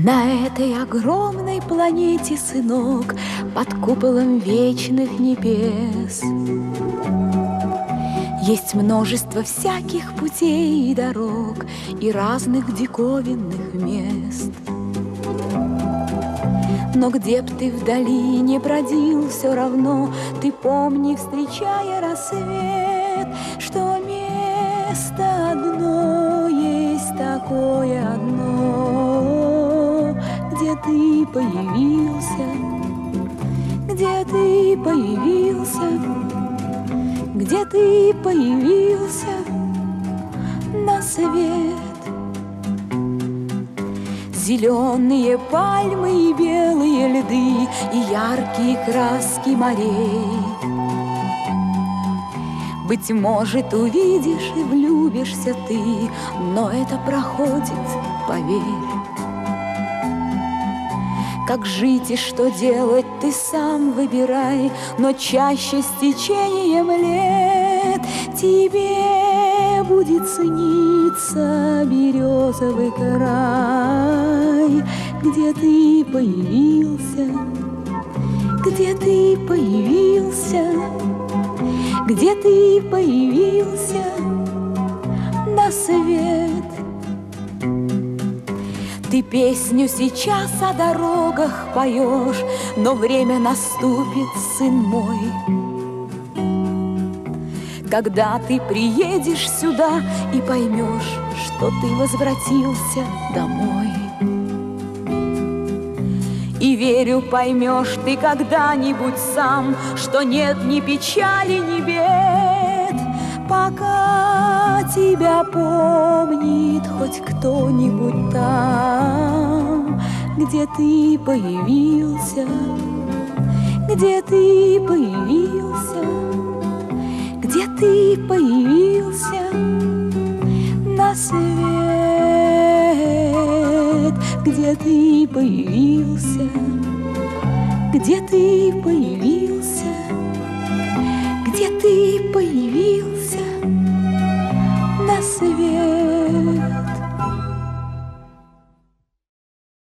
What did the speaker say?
На этой огромной планете, сынок, под куполом вечных небес есть множество всяких путей и дорог и разных диковинных мест. Но где б ты вдали не бродил, все равно ты помни, встречая рассвет, что место одно есть такое одно, где ты появился, где ты появился, где ты появился на свет. Зеленые пальмы и белые льды, и яркие краски морей. Быть может, увидишь и влюбишься ты, но это проходит, поверь. Как жить и что делать, ты сам выбирай, но чаще с течением лет тебе будет сниться березовый край, где ты появился, где ты появился, где ты появился на свет. Ты песню сейчас о дорогах поешь, но время наступит, сын мой, когда ты приедешь сюда и поймешь, что ты возвратился домой. И верю, поймешь ты когда-нибудь сам, что нет ни печали, ни бед, пока тебя помнит хоть кто-нибудь там, где ты появился, где ты появился, где ты появился на свет, где ты появился, где ты появился.